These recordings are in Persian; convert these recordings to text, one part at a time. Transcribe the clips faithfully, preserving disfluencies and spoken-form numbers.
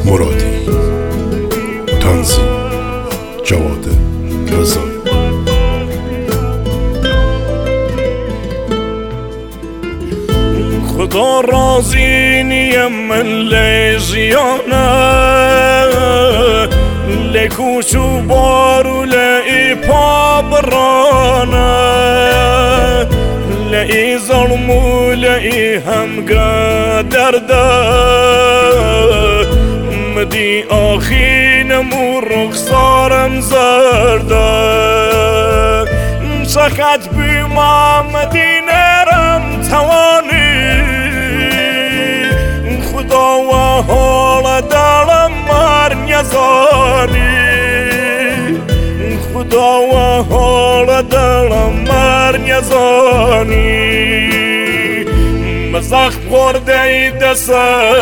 مرادی. تنظیم جواد رضایی. خدا راضی نیم من لیزیانه لکوشو بارو لئی پابرانه لئی ظلمو لئی هم قدرده مدی آخینمو رخصارم زرده سخت بیما مدینه رم توانی خدا و حال دارم مر نیزانی خدا و حال دارم مر نیزانی مزخ خورده ای دست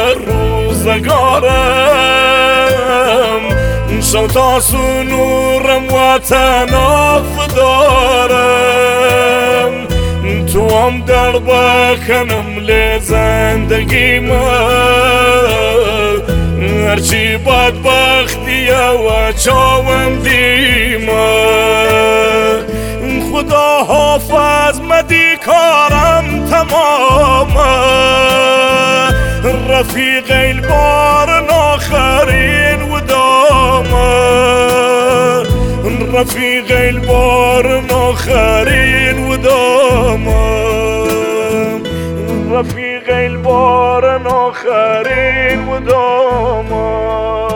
روزگارم شو تا سنورم و تناف دارم تو هم در بکنم لی زندگی من هرچی بدبختی و چاوم دیما خدا حافظ مدی کارم تمام رفیق البار آخرین و دامه رفیق البار آخرین و دامه رفیق البار آخرین و دامه